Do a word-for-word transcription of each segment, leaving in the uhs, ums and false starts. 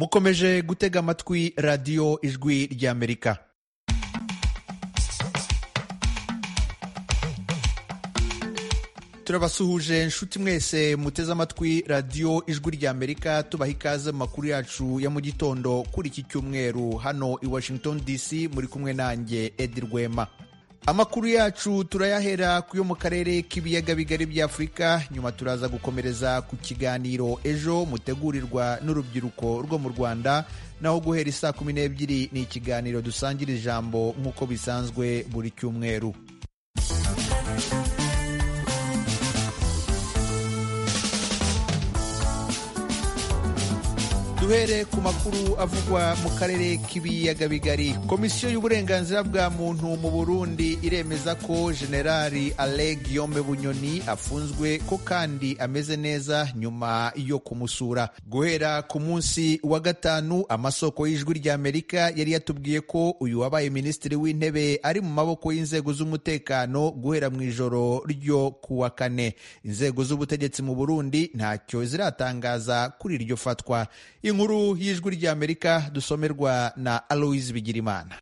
mukomeje gutega amatwi radiyo ijwi ry'Amerika. turabasuhuje nshuti mwese muteze amatwi radiyo ijwi ry'Amerika, tubaha ikaze mu makuru yacu ya mu gitondo kuri iki cyumweru hano i Washington D C, muri kumwe nanjye Edi Rwema. Amakuru yacu turayahera ku yo mu karere k'ibiyaga bigari bya Afurika, nyuma turaza gukomereza ku kiganiro ejo mutegurirwa n'urubyiruko rwo mu Rwanda, naho guhera isaa kumi n'ebyiri ni ikiganiro dusangira ijambo nk'uko bisanzwe buri cyumweru. Duhere ku makuru avugwa mu karere k'ibiyaga bigari. Komisiyo y'uburenganzira bwa muntu mu Burundi iremeza ko Generali Alain Guillaume Bunyoni afunzwe ko kandi ameze neza nyuma yo kumusura. Guhera ku munsi wa gatanu, amasoko y'ijwi ry'Amerika yari yatubwiye ko uyu wabaye minisitiri w'intebe ari mu maboko y'inzego z'umutekano guhera mu ijoro ryo kuwa kane. Inzego z'ubutegetsi mu Burundi ntacyo ziratangaza kuri iryo fatwa. Inkuru y'ijwi ry'Amerika dusomerwa na Aloise Bigirimana.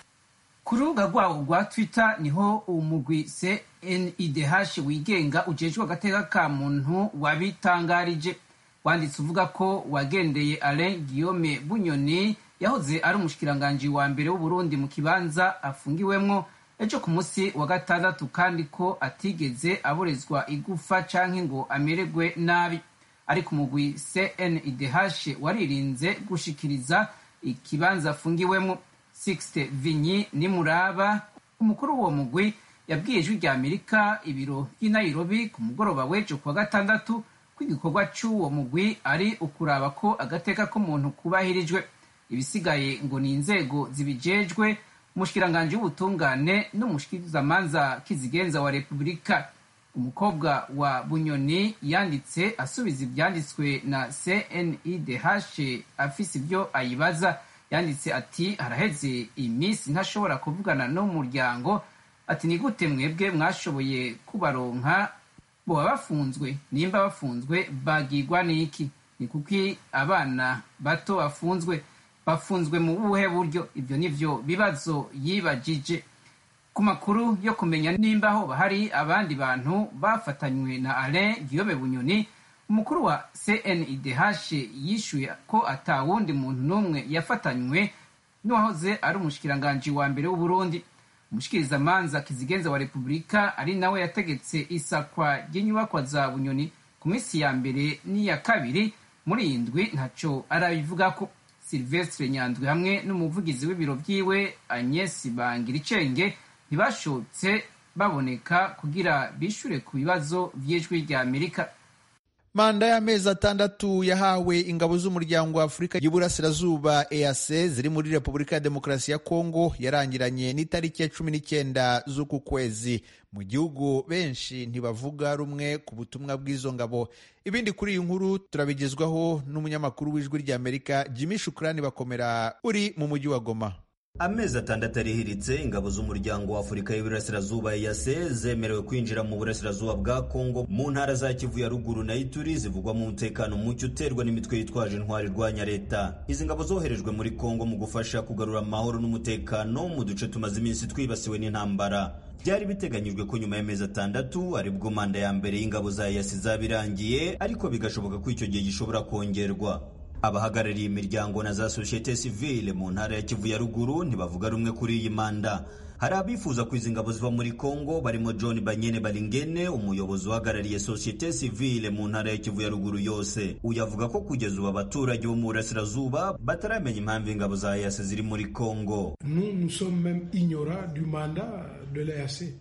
Ku rubuga rwawo rwa Twitter niho umugwi C N I D H wigenga ujejwe agateka ka muntu wabitangarije. Wanditse uvuga ko wagendeye Alain Guillaume Bunyoni yahoze ari umushikiranganje wa mbere w'u Burundi mu kibanza afungiwemwo ejo ku munsi wa gatandatu, kandi ko atigeze aborezwa igufa canke ngo amererwe nabi. Ariko umugwi C N I D H waririnze gushikiriza ikibanza afungiwemo. Sixte Vinyi Nimuraba, umukuru w'uwo mugwi, yabwiye ijwi ry'Amerika ibiro by'i Nairobi ku mugoroba w'ejo kuwa gatandatu ko igikorwa cy'uwo mugwi ari ukuraba ko agateka k'umuntu kubahirijwe. Ibisigaye ngo ni inzego zibijejwe, umushikiranganje w'ubutungane n'umushikirizamanza kizigenza wa Repubulika. Umukobwa wa Bunyoni yanditse asubiza ibyanditswe na C N I D H afise ibyo ayibaza. Yanditse ati haraheze iminsi ntashobora kuvugana n'umuryango, ati ni gute mwebwe mwashoboye kubaronka? Boba bafunzwe? Nimba bafunzwe bagirwa n'iki? Ni kuki abana bato bafunzwe? Bafunzwe mu buhe buryo? Ibyo nivyo bibazo yibajije. Ku makuru yo kumenya nimba ho bahari abandi bantu bafatanywe na Alain Guillaume Bunyoni, umukuru wa C N I D H yishuye ko ata wundi muntu n'umwe yafatanywe n'uwahoze ari umushikiranganje wa mbere w'u Burundi. Umushikirizamanza kizigenza wa Repubulika ari nawe yategetse isakwa ry'inyubakwa za Bunyoni ku minsi ya mbere n'iya kabiri muri indwi ntaco arabivugako. Sylvestre Nyandwi hamwe n'umuvugizi w'ibiro vyiwe Agnes Bangiricenge ntibashotse baboneka kugira bishure ku bibazo vy'ijwi ry'Amerika. Manda y'amezi atandatu yahawe ingabo z'umuryango wa Afurika y'Iburasirazuba E A C ziri muri Repubulika ya Demokarasi ya Kongo yarangiranye n'itariki ya cumi n'icyenda z'uku kwezi. Mu gihugu benshi ntibavuga rumwe ku butumwa bw'izo ngabo. Ibindi kuri iyi nkuru turabigezwaho n'umunyamakuru w'ijwi ry'Amerika Jimmy Shukrani Bakomera uri mu mujyi wa Goma. Amezi atandatu arihiritse ingabo z'umuryango wa Afurika y'Iburasirazuba E A C zemerewe kwinjira mu burasirazuba bwa Kongo mu ntara za Kivu ya ruguru na Ituri zivugwa mu mutekano muke uterwa n'imitwe yitwaje intwari irwanya leta. Izi ngabo zoherejwe muri Kongo mu gufasha kugarura amahoro n'umutekano mu duce tumaze iminsi twibasiwe n'intambara. Byari biteganyijwe ko nyuma y'amezi atandatu aribwo manda ya mbere y'ingabo za E A C zabirangiye, ariko bigashoboka ko icyo gihe gishobora kongerwa. Abahagarariye imiryango na za societe civile mu ntara ya Kivu ya ruguru ntibavuga rumwe kuri iyi manda. Hari abifuza ko izi ngabo ziva muri Kongo barimo John Banyene Balingene, umuyobozi uhagarariye societe civile mu ntara ya Kivu ya ruguru yose. Uyavuga ko kugeza ubu abaturage bo mu burasirazuba bataramenya impamvu ingabo za E A C ziri muri Kongo. Nous nous sommes même ignorants du mandat de l'E A C.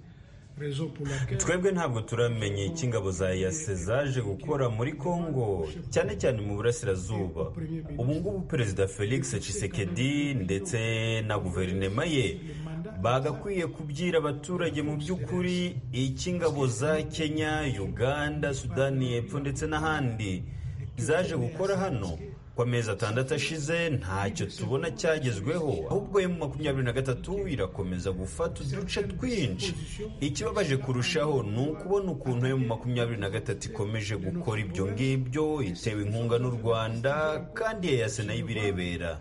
Twebwe ntabwo turamenye icyo ingabo za E A C zaje gukora muri Kongo, cyane cyane mu burasirazuba. Ubu ngubu Perezida Felix Tshisekedi ndetse na guverinoma ye bagakwiye kubwira abaturage mu by'ukuri icyo ingabo za Kenya, Uganda, Sudani y'Epfo ndetse n'ahandi zaje gukora hano. kwa mezi atandatu ashize ntacyo tubona cyagezweho, ahubwo emu makumyabiri na gatatu irakomeza gufata uduce twinshi. Ikibabaje kurushaho ni ukubona ukuntu emu makumyabiri na gatatu ikomeje gukora ibyo ngibyo itewe inkunga n'u Rwanda kandi E A C nayo ibirebera.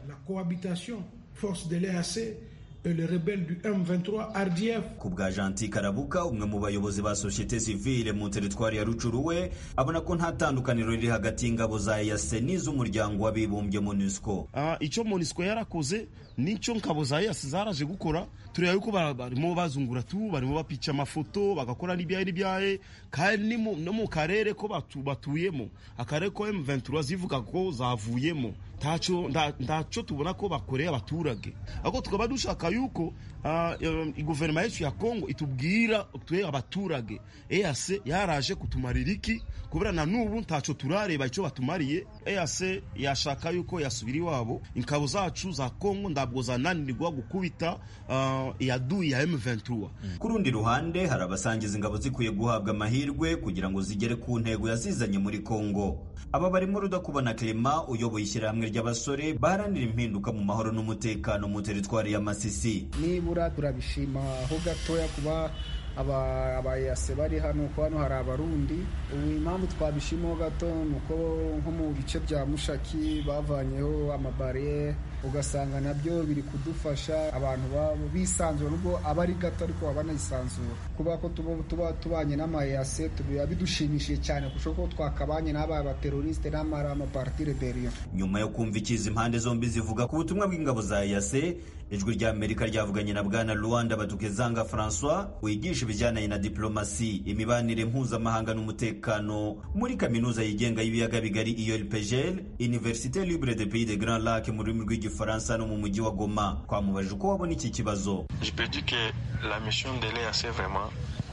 Le rebelle du M vingt-trois R D F. Ku bwa Gentil Karabuka, umwe mu bayobozi ba société civile mu teritwari ya Rucuru, we abona ko nta tandukaniro riri hagati y'ingabo za E A C n'iz'umuryango w'abibumbye MONUSCO. Ah, icyo MONUSCO yarakoze nicyo ngabo za E A C zaraje gukora. Tureba yuko barimo bazungura tu, barimo bapica amafoto, bagakora n'ibyaye n'ibyaye, kandi no mu karere ko batu batuyemo, akarere ko M vingt-trois zivuga ko zavuyemo. Tacho ndacho tubona ko bakoreye abaturage. Ako tukaba dushaka yuko uh, guverinoma yacu ya Kongo itubwira twe abaturage E A C yaraje kutumarira iki, kubera na nubu ntacho turareba icyo batumariye. E A C yashaka yuko yasubira iwabo, inkabo zacu za Kongo ndabwo zananirwa gukubita uh, yadu ya M vingt-trois. Mm. Kurundi ruhande hari abasangiza ingabo zikwiye guhabwa amahirwe kugira ngo zigere ku ntego yazizanye muri Kongo. Aba barimo Rudakubana Clement uyoboye ishyirahamwe ry'abasore baharanira impinduka mu mahoro n'umutekano mu teritwari ya Masisi. Nibura turabishima aho gatoya kuba aba abayase bari hano, ko hano hari abarundi. Ubu impamvu twabishimo gato nuko nko mu bice bya Mushaki bavanyeho amabariye, ugasanga nabyo biri kudufasha abantu babo bisanzura, nubwo abari gato ariko babanayisanzura. Kuba ko tuba tubanye n'amayase tubiya bidushimishije cyane kuko twakabanye n'aba bateroriste n'amara ama parti rebellion. Nyuma yo kumva ikizi impande zombi zivuga ku butumwa bw'ingabo za E A C, ijwi rya Amerika ryavuganye na bwana Luanda Batukezanga François wigisha ibijyanye na diplomasi, imibanire mpuzamahanga n'umutekano muri kaminuza yigenga y'ibiyaga bigari I O L P G L, Université Libre des Pays des Grands Lacs mu rurimi rw'igifaransa no mu mujyi wa Goma. Twamubajije uko wabona iki kibazo. Je peux dire que la mission de l'E A C vraiment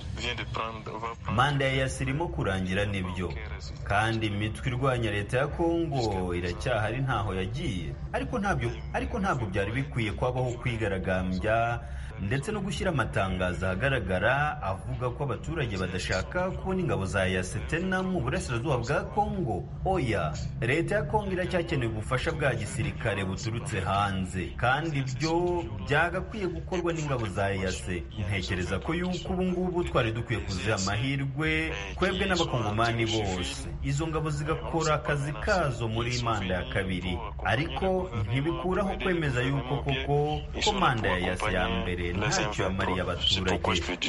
manda ya E A C irimo kurangira nibyo, kandi imitwe irwanya leta ya Kongo iracyahari ntaho yagiye, ariko ntabyo ariko ntabwo byari bikwiye kwabaho kwigaragambya ndetse no gushyira amatangazo ahagaragara avuga ko abaturage badashaka kubona ingabo za E A C tena mu burasirazuba bwa Kongo. Oya, leta ya Kongo iracyakeneye ubufasha bwa gisirikare buturutse hanze, kandi ibyo byagakwiye gukorwa n'ingabo za E A C. Ntekereza ko yuko ubu ngubu twari dukwiye kuziha amahirwe kwebwe n'abakongomani bose, izo ngabo zigakora akazi kazo muri manda ya kabiri, ariko ntibikuraho kwemeza yuko koko ko manda ya E A C ya mbere ntacyo yamariye abaturage.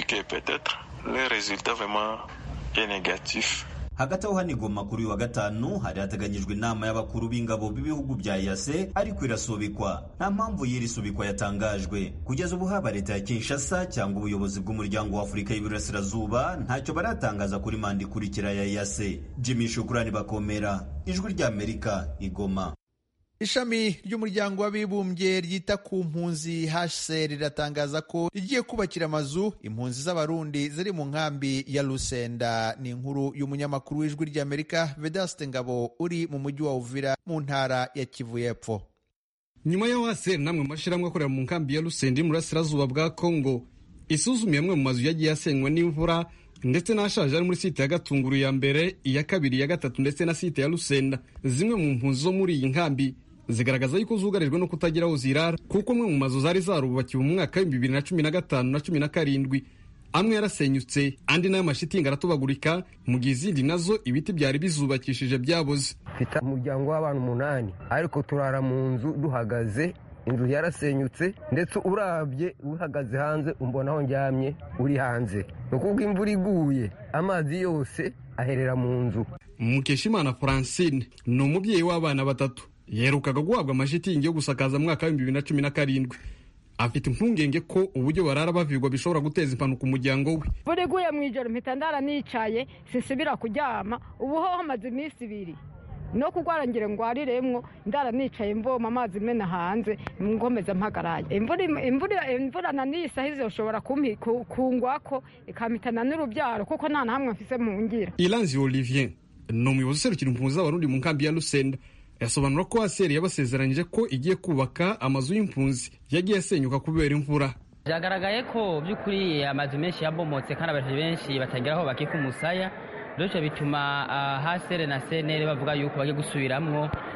Hagati aho hano i Goma kuri uyu wa gatanu hari hateganyijwe inama y'abakuru b'ingabo b'ibihugu bya E A C, ariko irasubikwa. Nta mpamvu y'iri subikwa yatangajwe. Kugeza ubu haba leta ya Kinshasa cyangwa ubuyobozi bw'umuryango wa Afurika y'Iburasirazuba ntacyo baratangaza kuri manda ikurikira ya E A C. Jimmy Shukrani Bakomera, ijwi rya Amerika, i Goma. Ishami ry'umuryango w'abibumbye ryita ku mpunzi H C R riratangaza ko rigiye kubakira amazu impunzi z'abarundi ziri mu nkambi ya Lusenda. Ni inkuru y'umunyamakuru w'ijwi ry'Amerika Vedaste Ngabo uri mu mujyi wa Uvira mu ntara ya Kivu y'Epfo. Nyuma ya H C R namwe mashiramwe akorera mu nkambi ya Lusenda mu burasirazuba bwa Kongo isuzumye amwe mu mazu yagiye asenywa n'imvura ndetse n'ashaje ari muri site ya Gatunguru ya mbere, iya kabiri, ya gatatu ndetse na site ya Lusenda. Zimwe mu mpunzi zo muri iyi nkambi zigaragaza yuko zugarijwe no kutagira aho zirara, kuko mwe mu mazu zari zarubakiwe mu mwaka wa bibiri na cumi na gatanu na cumi na karindwi amwe yarasenyutse, andi nayo amashitingi aratobagurika, mu gihe izindi nazo ibiti byari bizubakishije byaboze. Mfite umuryango w'abantu umunani, ariko turara mu nzu duhagaze, inzu yarasenyutse, ndetse urabye uhagaze hanze umbona aho njyamye uri hanze. Nukuvuga imvura iguye amazi yose aherera mu nzu. Mukeshimana Francine ni umubyeyi w'abana batatu, yerukaga guhabwa amashitingi yo gusakaza mu mwaka wa bibiri na cumi na karindwi. Afite impungenge ko uburyo barara bavigwa bishobora guteza impanuka umuryango we. Buri guye mu ijoro mpita ndara nicaye sinsubira kuryama, ubu ho hamaze iminsi ibiri no kugwarangire ngwariremwo ndara nicaye mvoma amazi mena hanze ngomeza mpagaraye. Imvura imvura imvura na nisa hizoshobora kumpi kungwako ikamitana n'urubyaro kuko nta na hamwe mfise mu ngira. Ilanzi Olivier no muyobozi serukira impunzi z'abarundi mu nkambi ya Lusenda yasobanura ko H C R yabasezeranyije ko igiye kubaka amazu y'impunzi yagiye asenyuka kubera imvura. Byagaragaye ko by'ukuri amazu menshi yabomotse kandi abantu benshi batageraho bakika umusaya, bityo bituma H C R na C N L bavuga yuko bagiye gusubiramwo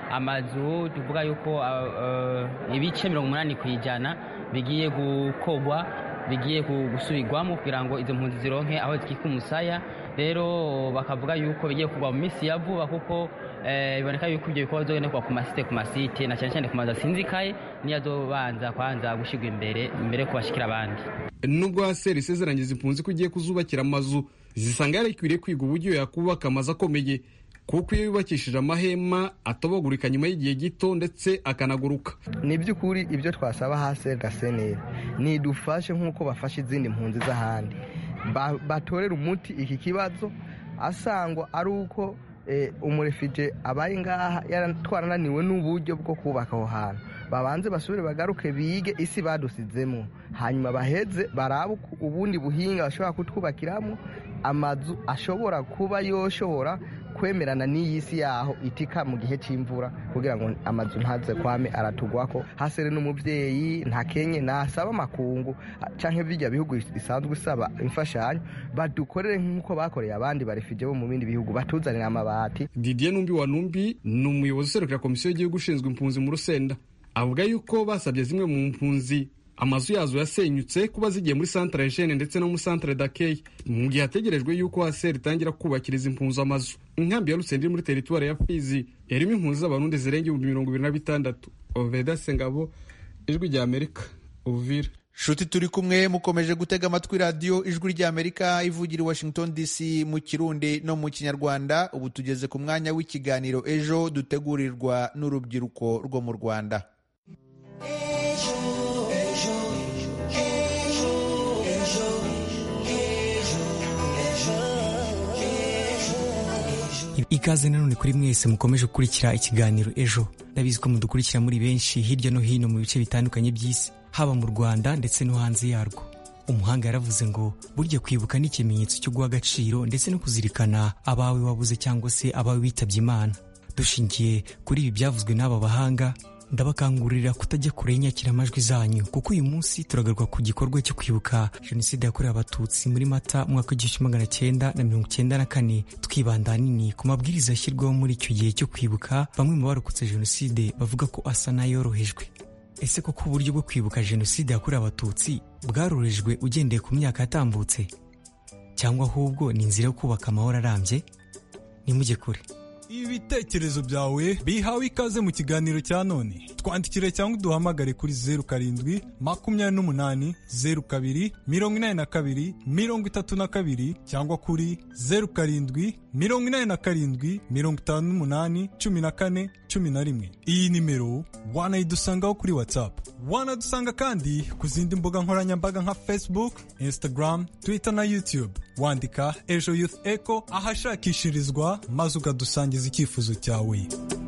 amazu tuvuga yuko uh, ibice mirongo umunani ku ijana bigiye gukogwa bigiye gusubirwamo kugira ngo izo mpunzi zironke aho zikika umusaya. Rero bakavuga yuko bigiye kugwa mu minsi ya vuba kuko biboneka yuko ibyo bikorwa bizogendekwa ku masite ku masite na cyane cyane ku mazu asinzikaye niyo azobanza kwanza gushyirwa imbere imbere yo kubashyikira abandi. Nubwo Haseri isezeranyiza impunzi ko igiye kuzubakira amazu, zisanga yarakwiriye kwiga uburyo yakubaka amazu akomeye, kuko iyo yubakishije amahema atobagurika nyuma y'igihe gito ndetse akanaguruka. Ni by'ukuri ibyo twasaba Haseri Gasenera nidufashe nk'uko bafashe izindi mpunzi z'ahandi, batorera umuti iki kibazo, asangwa ari uko umurefije abaye ngaha yaratwarananiwe n'uburyo bwo kubaka aho hantu, babanze basubire bagaruke bige isi badusizemo, hanyuma baheze barabe ubundi buhinga bashobora kutwubakiramo amazu ashobora kuba yoshobora kwemerana n'iyi si yaho itika mu gihe cy'imvura, kugira ngo amazu ntaze kwame aratugwako. Haseri n'umubyeyi nta kenye nasaba makungu canke bijya bihugu isanzwe isaba imfashanyo, badukorere nk'uko bakoreye abandi barefije bo mu bindi bihugu, batuzanira amabati. Didier Numbi wa Numbi ni umuyobozi userukira komisiyo y'igihugu ushinzwe impunzi mu Rusenda, avuga yuko basabye zimwe mu mpunzi amazu yazo yasenyutse kuba zigiye muri centre Eugene ndetse no muri centre d'accueil, mu gihe hategerejwe yuko Haseri itangira kubakiriza impunzi amazu. Inkambi ya Rusenda muri teritwari ya Fizi yarimo impunzi z'abarundi zirenga ibihumbi mirongo ibiri na bitandatu. Oveda Sengabo, Ijwi rya Amerika, Uvira. Shuti turi kumwe, mukomeje gutega amatwi radio Ijwi rya Amerika ivugira i Washington D C mu Kirundi no mu Kinyarwanda. Ubu tugeze ku mwanya w'ikiganiro Ejo dutegurirwa n'urubyiruko rwo mu Rwanda. Ikaze nanone kuri mwese mukomeje gukurikira ikiganiro Ejo. Ndabizi ko mudukurikira muri benshi hirya no hino mu bice bitandukanye by'isi, haba mu Rwanda ndetse no hanze yarwo. Umuhanga yaravuze ngo burya kwibuka ni ikimenyetso cyo guha agaciro ndetse no kuzirikana abawe wabuze cyangwa se abawe bitabye Imana. Dushingiye kuri ibi byavuzwe n'aba bahanga, ndabakangurira kutajya kure y'inyakiramajwi zanyu, kuko uyu munsi turagaruka ku gikorwa cyo kwibuka jenoside yakorewe abatutsi muri Mata mwaka w'igihumbi magana cyenda na mirongo cyenda na kane, twibanda nini ku mabwiriza yashyirwaho muri icyo gihe cyo kwibuka bamwe mu barokotse jenoside bavuga ko asa n'ayorohejwe. Ese koko uburyo bwo kwibuka jenoside yakorewe abatutsi bwarorejwe ugendeye ku myaka yatambutse, cyangwa ahubwo ni inzira yo kubaka amahoro arambye? Nimujye kure. Ibitekerezo byawe bihawe ikaze mu kiganiro cya none. Twandikire cyangwa uduhamagare kuri zeru karindwi makumyabiri n'umunani zeru kabiri mirongo inani na kabiri mirongo itatu na kabiri cyangwa kuri zeru karindwi mirongo inani na karindwi mirongo itanu n'umunani cumi na kane cumi na rimwe. Iyi nimero wanayidusangaho kuri WhatsApp. Wanadusanga kandi ku zindi mbuga nkoranyambaga nka Facebook, Instagram, Twitter na YouTube. Wandika Ejo Youth Echo ahashakishirizwa maze ukadusangiza icyifuzo cyawe.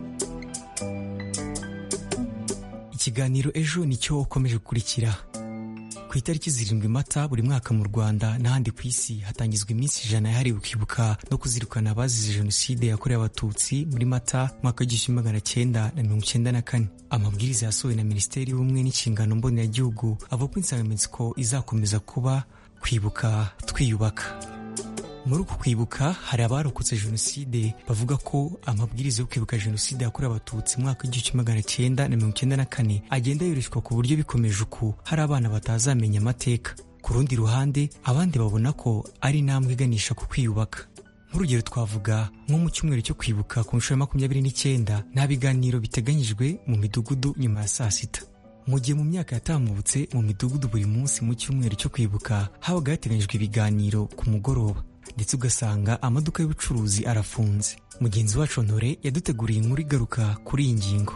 Ikiganiro Ejo nicyo ukomeje gukurikira. Ku itariki zirindwi Mata buri mwaka mu Rwanda n'ahandi ku isi hatangizwa iminsi ijana yahariwe kwibuka no kuzirikana abazize jenoside yakorewe abatutsi muri Mata mwaka w'igihumbi magana cyenda na mirongo cyenda na kane. Amabwiriza yasohowe na Minisiteri y'Ubumwe n'Inshingano Mboneragihugu avuga ko insanganyamatsiko izakomeza kuba kwibuka twiyubaka. Muri uku kwibuka hari abarokotse jenoside bavuga ko amabwiriza yo kwibuka jenoside yakorewe abatutsi mwaka w'igihumbi magana cyenda na mirongo cyenda na kane agenda yoreshwa ku buryo bikomeje uku hari abana batazamenya amateka. Ku rundi ruhande abandi babona ko ari intambwe iganisha ku kwiyubaka. Nk'urugero twavuga nko mu cyumweru cyo kwibuka ku nshuro ya makumyabiri n'icyenda nta biganiro biteganyijwe mu midugudu nyuma ya saa sita. Mu gihe mu myaka yatambutse mu midugudu buri munsi mu cyumweru cyo kwibuka habaga hateganyijwe ibiganiro ku mugoroba, ndetse ugasanga amaduka y'ubucuruzi arafunze. Mugenzi wacu Honore yaduteguriye inkuru igaruka kuri iyi ngingo.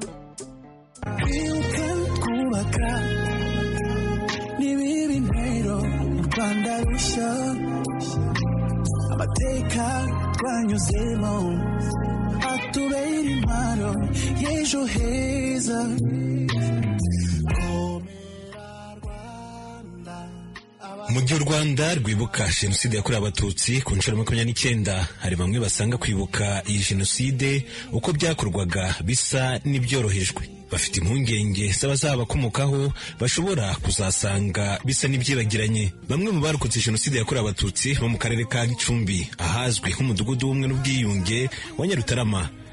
Amateka twanyuzemo atubera impano y'ejo heza. Mu gihe u Rwanda rwibuka jenoside yakorewe abatutsi ku nshuro makumyabiri n'icyenda, hari bamwe basanga kwibuka iyi jenoside uko byakorwaga bisa n'ibyorohejwe. Bafite impungenge z'abazabakomokaho bashobora kuzasanga bisa n'ibyibagiranye. Bamwe mu barokotse jenoside yakorewe abatutsi bo mu karere ka Gicumbi ahazwi nk'umudugudu w'ubumwe n'ubwiyunge wa Nyarutarama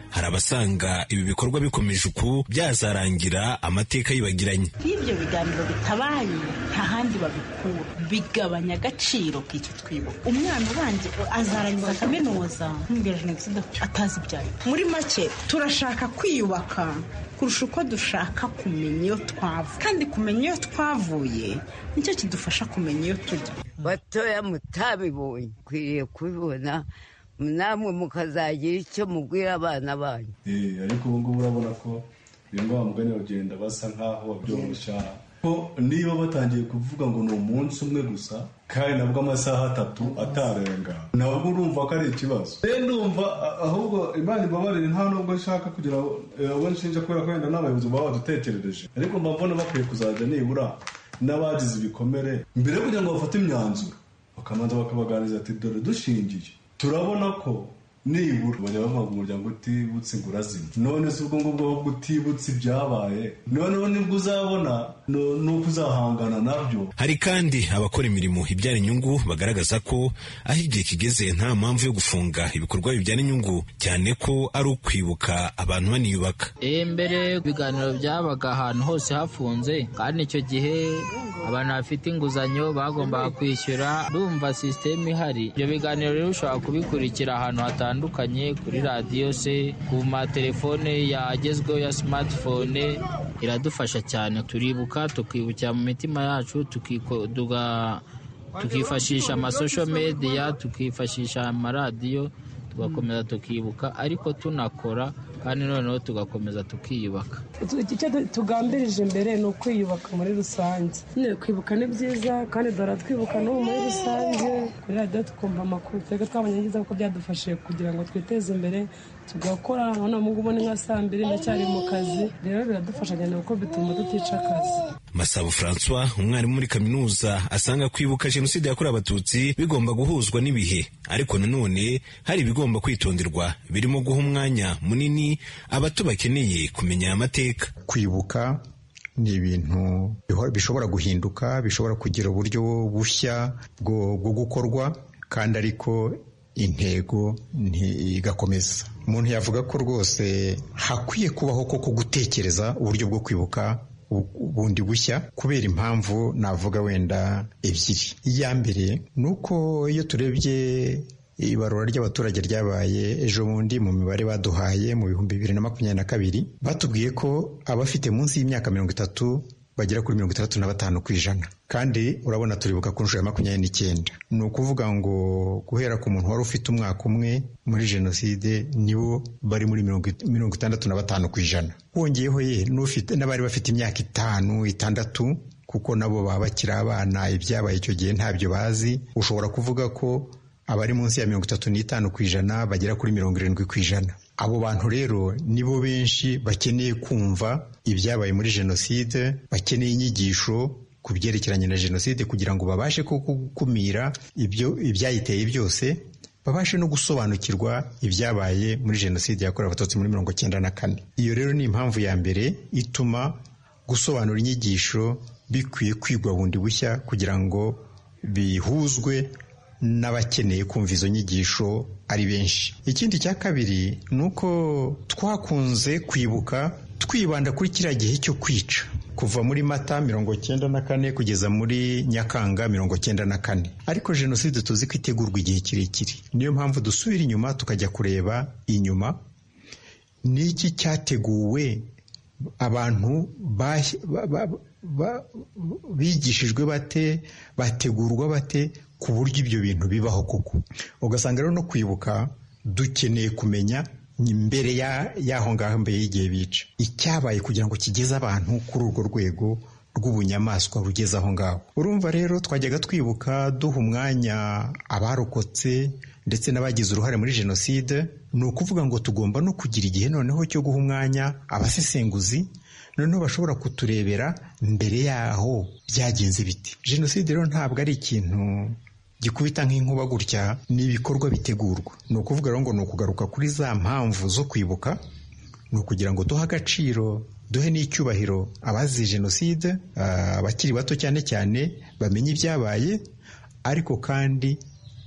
hari abasanga ibi bikorwa bikomeje uku byazarangira amateka yibagiranye. Ibyo biganiro bitabaye nta handi babikura, bigabanya agaciro k'icyo twibuka. Umwana ubanje azarangiza kaminuza nk'imbere jenoside atazi ibyayo. Muri make turashaka kwiyubaka kurusha uko dushaka kumenya iyo twavuye, kandi kumenya iyo twavuye nicyo kidufasha kumenya iyo tujya. Batoya mutabibonye kwiriye kubibona namwe mukazagira icyo mubwira abana banyu. Eh, ariko ubu ngubu urabona ko bimwe bamugani bagenda basa nkaho babyoroshya, ko niba batangiye kuvuga ngo ni umunsi umwe gusa kandi nabwo amasaha atatu atarenga, nabwo urumva ko ari ikibazo. Rero ndumva ahubwo Imana ibabarire, nta nubwo nshaka kugira abo nshinja kubera ko wenda n'abayobozi baba badutekerereje, ariko mbabona bakwiye kuzajya nibura n'abagize ibikomere mbere yo kugira ngo bafate imyanzuro bakamanza bakabaganiriza ati dore dushingiye turabona ko nibura bajya bavuga umuryango utibutse ngo urazima. None se ubwo ngubwo ahubwo utibutse ibyabaye, noneho nibwo uzabona nuko uzahangana nabyo. Hari kandi abakora imirimo ibyara inyungu bagaragaza ko aho igihe kigeze nta mpamvu yo gufunga ibikorwa bibyara inyungu, cyane ko ari ukwibuka abantu baniyubaka. E, mbere ibiganiro byabaga ahantu hose hafunze, kandi icyo gihe abantu bafite inguzanyo bagombaga kwishyura. Ndumva sisiteme ihari, ibyo biganiro rero ushobora kubikurikira ahantu hatandukanye, kuri radiyo se, ku matelefone yagezweho ya smartphone. Iradufasha cyane, turibuka tukibukira mu mitima yacu, tukifashisha amasosho media, tukifashisha amaradiyo, tugakomeza tukibuka ariko tunakora, kandi noneho tugakomeza tukiyubaka. Icyo tugambirije imbere ni ukwiyubaka muri rusange. Kwibuka ni byiza, kandi dora twibuka no muri rusange. Kuri radiyo tukumva amakuru, twebwe twabanyagiza ko byadufashije kugira ngo twiteze imbere, tugakora. None mugu ubone nka saa mbiri ndacyari mu kazi, rero biradufasha cyane kuko bituma tutica akazi. Masabo Francois, umwarimu muri kaminuza, asanga kwibuka jenoside yakorewe abatutsi bigomba guhuzwa n'ibihe, ariko nanone hari ibigomba kwitonderwa, birimo guha umwanya munini abato bakeneye kumenya amateka. Kwibuka ni ibintu bishobora guhinduka, bishobora kugira uburyo bushya bwo gukorwa, kandi ariko intego ntigakomeza. Umuntu yavuga ko rwose hakwiye kubaho koko gutekereza uburyo bwo kwibuka bundi bushya, kubera impamvu navuga wenda ebyiri. Iya mbere ni uko iyo turebye ibarura ry'abaturage ryabaye ejo bundi mu mibare baduhaye mu bihumbi bibiri na makumyabiri na kabiri, batubwiye ko abafite munsi y'imyaka mirongo itatu bagera kuri mirongo itandatu na batanu ku ijana, kandi urabona turibuka ku nshuro ya makumyabiri n'icyenda. Ni ukuvuga ngo guhera ku muntu wari ufite umwaka umwe muri jenoside nibo bari muri mirongo itandatu na batanu ku ijana. Wongeyeho ye n'abari bafite imyaka itanu itandatu, kuko nabo baba bakiri abana, ibyabaye icyo gihe ntabyo bazi. Ushobora kuvuga ko abari munsi ya mirongo itatu n'itanu ku ijana bagera kuri mirongo irindwi ku ijana. Abo bantu rero nibo benshi bakeneye kumva ibyabaye muri jenoside, bakeneye inyigisho ku byerekeranye na jenoside kugira ngo babashe gukumira ibyo ibyayiteye byose, babashe no gusobanukirwa ibyabaye muri jenoside yakorewe abatutsi muri mirongo cyenda na kane. Iyo rero ni impamvu ya mbere ituma gusobanura inyigisho bikwiye kwigwa bundi bushya kugira ngo bihuzwe n'abakeneye kumva izo nyigisho ari benshi. Ikindi cya kabiri ni uko twakunze kwibuka twibanda kuri kiriya gihe cyo kwica, kuva muri Mata mirongo cyenda na kane kugeza muri Nyakanga mirongo cyenda na kane. Ariko jenoside tuzi ko itegurwa igihe kirekire. Niyo mpamvu dusubira inyuma tukajya kureba inyuma n'iki cyateguwe, abantu bigishijwe bate, bategurwa bate ku buryo ibyo bintu bibaho koko. Ugasanga rero no kwibuka dukeneye kumenya mbere y'aho ngaho, mbere y'igihe bica, icyabaye kugira ngo kigeze abantu kuri urwo rwego rw'ubunyamaswa rugeze aho ngaho. Urumva rero twajyaga twibuka duha umwanya abarokotse ndetse n'abagize uruhare muri jenoside. Ni ukuvuga ngo tugomba no kugira igihe noneho cyo guha umwanya abasesenguzi, noneho bashobora kuturebera mbere yaho byagenze biti. Jenoside rero ntabwo ari ikintu gikubita nk'inkuba gutya, ni ibikorwa bitegurwa. Ni ukuvuga rero ngo ni ukugaruka kuri za mpamvu zo kwibuka, ni ukugira ngo duhe agaciro, duhe n'icyubahiro abazize jenoside, abakiri bato cyane cyane bamenye ibyabaye, ariko kandi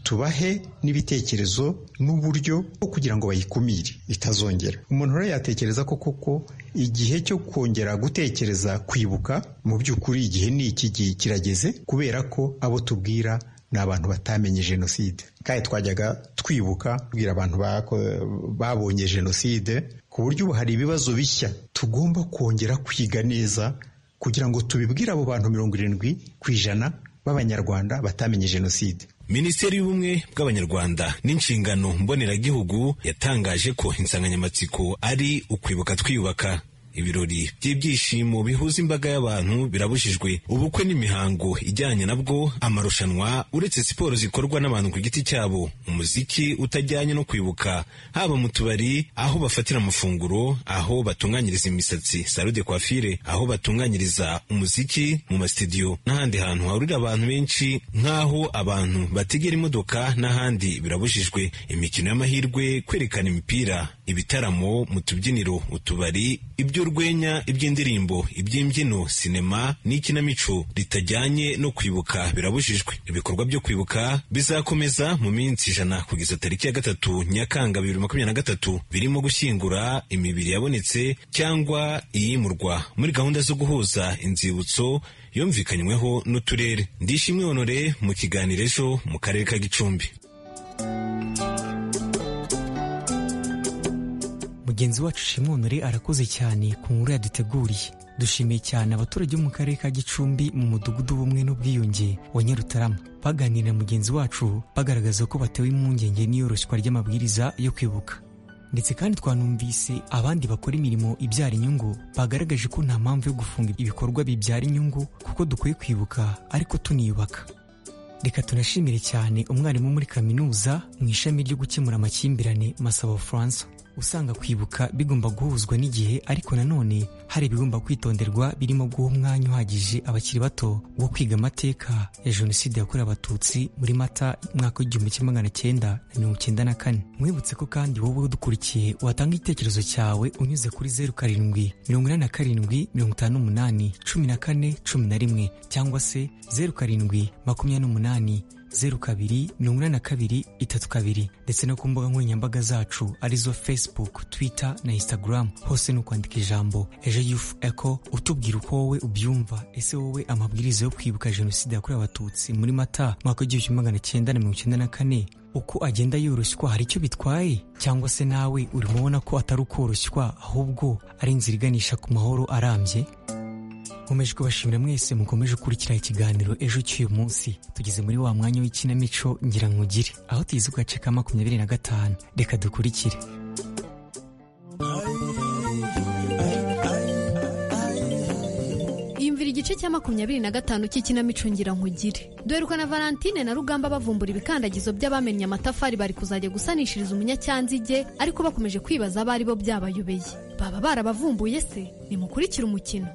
tubahe n'ibitekerezo n'uburyo bwo kugira ngo bayikumire itazongera. Umuntu rero yatekereza ko koko igihe cyo kongera gutekereza kwibuka mu by'ukuri igihe ni iki gihe kirageze, kubera ko abo tubwira ni abantu batamenye jenoside, kandi twajyaga twibuka kubwira abantu babonye jenoside, ku buryo ubu hari ibibazo bishya tugomba kongera kwiga neza kugira ngo tubibwire abo bantu mirongo irindwi ku ijana b'abanyarwanda batamenye jenoside. Minisiteri y'Ubumwe bw'Abanyarwanda n'inshingano mboneragihugu yatangaje ko insanganyamatsiko ari ukwibuka twiyubaka. Ibirori by'ibyishimo bihuza imbaga y'abantu birabujijwe. Ubukwe n'imihango ijyanye nabwo, amarushanwa uretse siporo zikorwa n'abantu ku giti cyabo, umuziki utajyanye no kwibuka, haba mu tubari, aho bafatira amafunguro, aho batunganyiriza imisatsi salon de coiffure, aho batunganyiriza umuziki mu mastudio n'ahandi hantu hahurira abantu benshi nk'aho abantu bategera imodoka n'ahandi birabujijwe. Imikino y'amahirwe, kwerekana imipira, ibitaramo mu tubyiniro, utubari, ibyo urwenya, iby'indirimbo, iby'imbyino, sinema n'ikinamico ritajyanye no kwibuka birabujijwe. Ibikorwa byo kwibuka bizakomeza mu minsi ijana kugeza tariki ya gatatu Nyakanga bibiri makumyabiri na gatatu, birimo gushyingura imibiri yabonetse cyangwa iyimurwa muri gahunda zo guhuza inzibutso yumvikanyweho n'uturere. Ndishimwe Honore mu kiganiro ejo mu karere ka Gicumbi. Mugenzi wacu Shimwe Honore arakoze cyane ku nkuru yaduteguriye. Dushimiye cyane abaturage bo mu karere ka Gicumbi mu mudugudu w'ubumwe n'ubwiyunge wa Nyarutarama baganira na mugenzi wacu bagaragaza ko batewe impungenge n'iyoroshywa ry'amabwiriza yo kwibuka. Ndetse kandi twanumvise abandi bakora imirimo ibyara inyungu bagaragaje ko nta mpamvu yo gufunga ibikorwa bibyara inyungu kuko dukwiye kwibuka ariko tuniyubaka. Reka tunashimire cyane umwarimu muri kaminuza mu ishami ryo gukemura amakimbirane Masabo France, usanga kwibuka bigomba guhuzwa n'igihe, ariko nanone hari ibigomba kwitonderwa birimo guha umwanya uhagije abakiri bato wo kwiga amateka ya jenoside yakorewe abatutsi muri Mata mwaka w'igihumbi kimwe magana cyenda na mirongo cyenda na kane. Mwibutse ko kandi wowe udukurikiye watanga igitekerezo cyawe unyuze kuri zeru karindwi mirongo inani na karindwi mirongo itanu n'umunani cumi na kane cumi na rimwe cyangwa se zeru karindwi makumyabiri n'umunani zeru kabiri mirongo inani na kabiri itatu kabiri, ndetse no ku mbuga nkoranyambaga zacu arizo Facebook, Twitter na Instagram. Hose ni ukwandika ijambo Ejo Youth Echo utubwira uko wowe ubyumva. Ese wowe amabwiriza yo kwibuka jenoside yakorewe abatutsi muri Mata mwaka w'igihumbi kimwe magana cyenda na mirongo cyenda na kane uko agenda yoroshywa hari icyo bitwaye, cyangwa se nawe urimo ubona ko atari ukoroshywa ahubwo ari inzira iganisha ku mahoro arambye? Nkomeje kubashimira mwese mukomeje gukurikira ikiganiro ejo cy'uyu munsi. Tugeze muri wa mwanya w'ikinamico ngira nkugire, aho tuyize ku gace ka makumyabiri na gatanu. Reka dukurikire. Yumvira igice cya makumyabiri na gatanu cy'ikinamico ngira nkugire. Duheruka na Valentine na Rugamba bavumbura ibikandagizo by'abamennye amatafari bari kuzajya gusanishiriza umunyacyanzige, ariko bakomeje kwibaza abari bo byabayobeye. Baba barabavumbuye se? Nimukurikire umukino.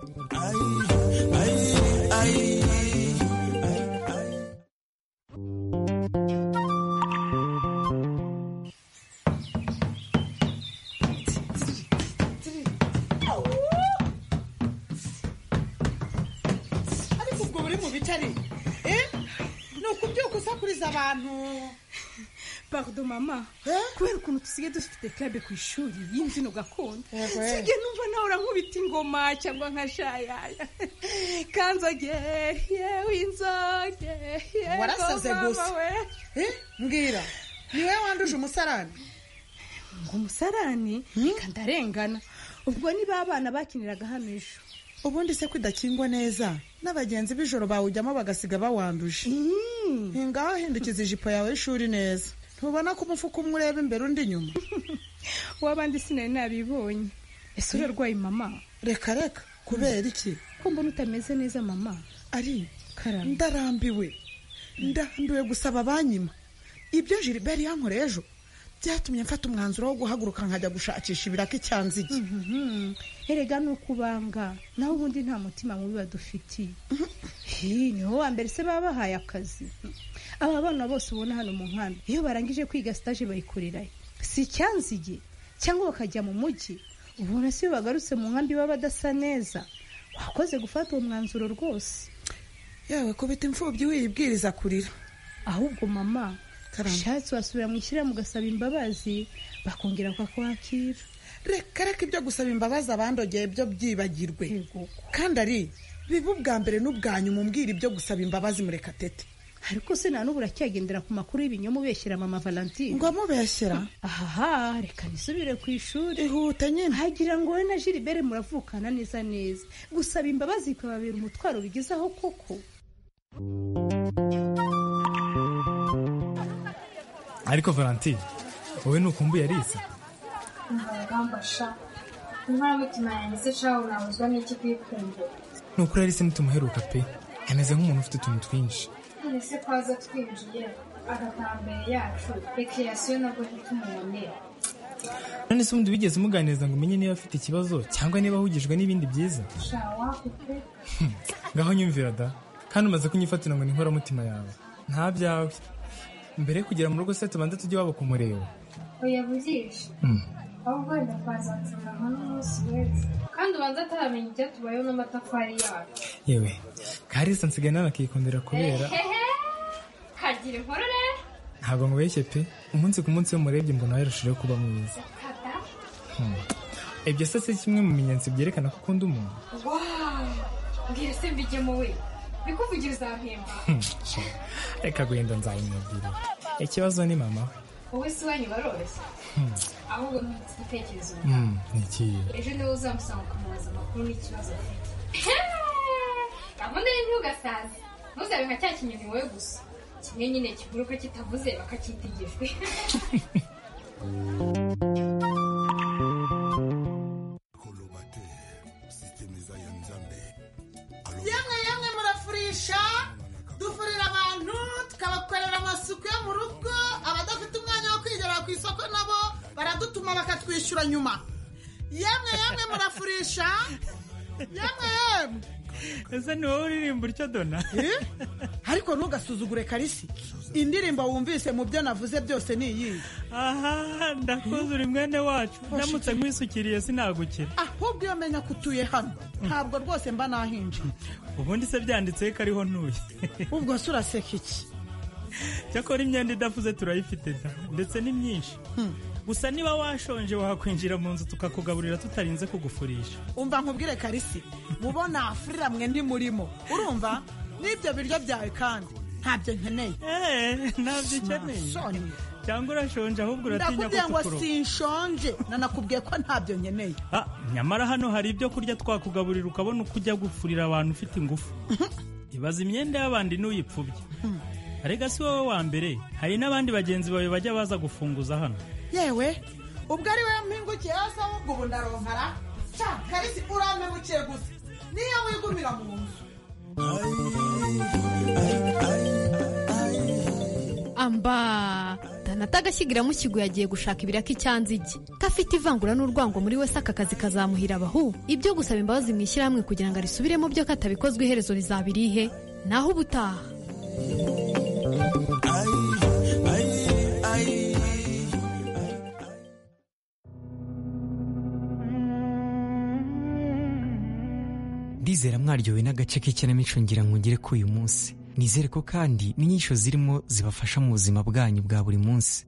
Ariko ubwo buri mu bitari eh ni ukubyuka usakuriza abantu. Pardon mama, kubera ukuntu tusigaye dufite club ku ishuri y'imbyino gakondo, sige numva nawe urankubita ingoma cyangwa nka shayaya kanzogere yewe inzoge. Warasaze gusa eh mbwira niwe wanduje umusarani? Ngo umusarani reka ndarengana, ubwo niba abana bakiniraga hano ejo. Ubundi se kwidakingwa neza n'abagenzi b'ijoro bawujyamo bagasiga bawanduje. Ngaho hindukiza ijipo yawe y'ishuri neza, ntubona ko umufuka umwe ureba imbere undi inyuma? Wabandi sinari nabibonye. Ese urarwaye mama? Reka reka, kubera iki? Ko mbona utameze neza mama. Ari karamba, ndarambiwe ndambiwe gusaba banyima. Ibyo Gilbert yankoreye ejo byatumye mfata umwanzuro wo guhaguruka nkajya gushakisha ibiraka icyanzige. Erega n'ukubanga naho ubundi nta mutima mubi badufitiye. Hi niho wa mbere se baba bahaye akazi. Aba bana bose ubona hano mu nkambi iyo barangije kwiga stage bayikorera si cyanzige cyangwa bakajya mu mujyi, ubona se bagarutse mu nkambi baba badasa neza. Wakoze gufata uwo mwanzuro rwose. Yawe kubita imfubyi wiyibwiriza kurira. Ahubwo mama ushatse wasubira mu ishyirahamwe ugasaba imbabazi bakongera bakakwakira. reka reka ibyo gusaba imbabazi abandogeye byo byibagirwe kandi ari biba ubwa mbere n'ubwa nyuma umbwira ibyo gusaba imbabazi Murekatete. ariko se nta n'ubu uracyagendera ku makuru y'ibinyoma ubeshyira mama Valentine. ngo amubeshyera? ahaha reka nisubire ku ishuri. ihute nyine. hagira ngo wowe na Gilbert muravukana neza neza, gusaba imbabazi bikababera umutwaro bigezaho koko. ariko Valentine wowe nukumbuye Alice? Ngambasha inkoramutima yanjye se shaho nabuzwa n'iki kwikumbura. ni ukuri Alice ntitumuheruka pe, ameze nk'umuntu ufite utuntu twinshi. ese kwaza twinjiye agatambere yacu rekreation nabwo ntitumubonera. none se ubundi wigeze umuganiriza ngo umenye niba afite ikibazo cyangwa niba ahugijwe n'ibindi byiza? shawa kupe ngaho nyumvira da, kandi umaze kunyifatira ngo ni inkoramutima yawe, nta byawe. mbere yo kugera mu rugo se tubanza tujye iwabo kumureba. oya bugisha ahubwo wenda twazatsinda nka n'umunsi wese, kandi ubanza ataramenya ibyatubayeho n'amatafari yacu. yewe Kalisa nsigaye nanakikundira kubera kagira inkuru rero. ntabwo ngubeshye pe, umunsi ku munsi iyo murebye mbona yarushijeho kuba mwiza. ibyo se si kimwe mu bimenyetso byerekana ko ukunda umuntu? mbwira se mbigemo we bikuvugira uzampemba. reka guhenda nzayimubwira, ikibazo ni mama we. wowe si wanyu baroroshye ahubwo ntufite igitekerezo. ni ikihe? ejo niwe uzamusanga ukamubaza amakuru n'ikibazo afite. gahunda ye ntugasaze, ntuzabe nka cya kinyoni wowe gusa, kimwe nyine kiguruka kitavuze bakacyita igijwi. yamwe yamwe murafurisha, dufurira abantu tukabakorera amasuku yo mu rugo, abadafite umwanya wo kwigera ku isoko nabo baradutuma bakatwishyura nyuma. yamwe yamwe murafurisha, yamwe yamwe. ese ni wowe uririmba utyo Dona? ariko ntugasuzugure Kalisi, indirimbo wumvise mu byo navuze byose ni iyi. aha ndakoze uri mwene wacu, ndamutse nkwisukiriye sinagukira. ahubwo iyo menya ko utuye hano ntabwo rwose mba nahinje. ubundi se byanditseho ko ariho ntuye. ubwo se uraseka iki? cyakora imyenda idafuze turayifite da, ndetse ni myinshi. gusa niba washonje wakwinjira mu nzu tukakugaburira tutarinze kugufurisha. umva nkubwire Kalisi, mubona afurira mwe ndi murimo, urumva n'ibyo biryo byawe kandi ntabyo nkeneye. eh ntabyo ukeneye cyangwa urashonje ahubwo uratinya ko ndakubwiye ngo sinshonje, nanakubwiye ko ntabyo nkeneye. ah nyamara hano hari ibyo kurya twakugaburira ukabona uko ujya gufurira abantu ufite ingufu. ibaza imyenda y'abandi n'uyipfubye. arega si wowe wa mbere, hari n'abandi bagenzi bawe bajya baza gufunguza hano. yewe ubwo ari wowe mpingukiye hasi ahubwo ubu ndaronkara. cya Kalisi urampemukiye gusa niyo wigumira mu nzu. amba danata agashyigura mu kigo yagiye gushaka ibiraka icyanzige, kafite ivangura n'urwango muri wese aka kazi kazamuhira abahu. ibyo gusaba imbabazi mu ishyirahamwe kugira ngo arisubiremo byo katabikozwe iherezo rizaba irihe? naho ubutaha. ndizera mwaryowe n'agace k'ikinamico ngira ngo ngere ko uyu munsi. nizere ko kandi n'inyisho zirimo zibafasha mu buzima bwanyu bwa buri munsi.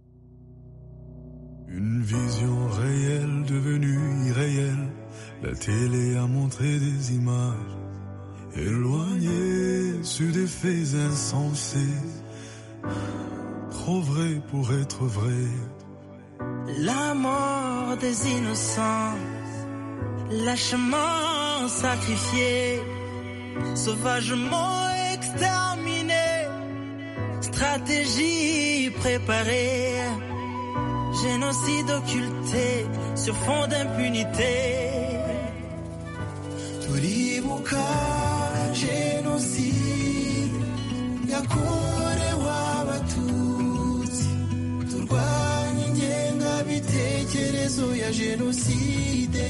Une vision réelle devenue irréelle. La télé a montré des images éloignées sur des faits insensés, trop vrai pour être vrai. La mort des innocents, lâchement sacrifié, sauvagement exterminé, stratégie préparée, génocide occulté sur fond d'impunité. Turibuka génocide yakorewe abatutsi, turwanya ingengabitekerezo ya génocide,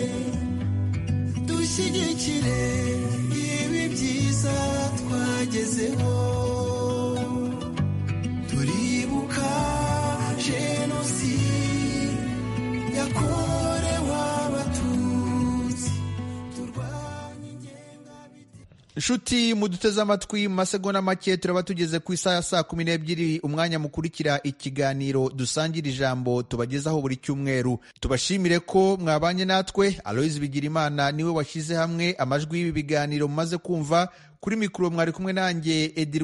dushyigikire ibi byiza twagezeho. Turibuka génocide yakorewe abatutsi. nshuti muduteze amatwi mu masegonda make turaba tugeze ku isaha ya saa kumi n'ebyiri, umwanya mukurikira ikiganiro dusangira ijambo tubagezaho buri cyumweru. Tubashimire ko mwabanye natwe. Aloys Bigirimana niwe washyize hamwe amajwi y'ibi biganiro mumaze kumva. Kuri mikoro mwari kumwe nanjye Edi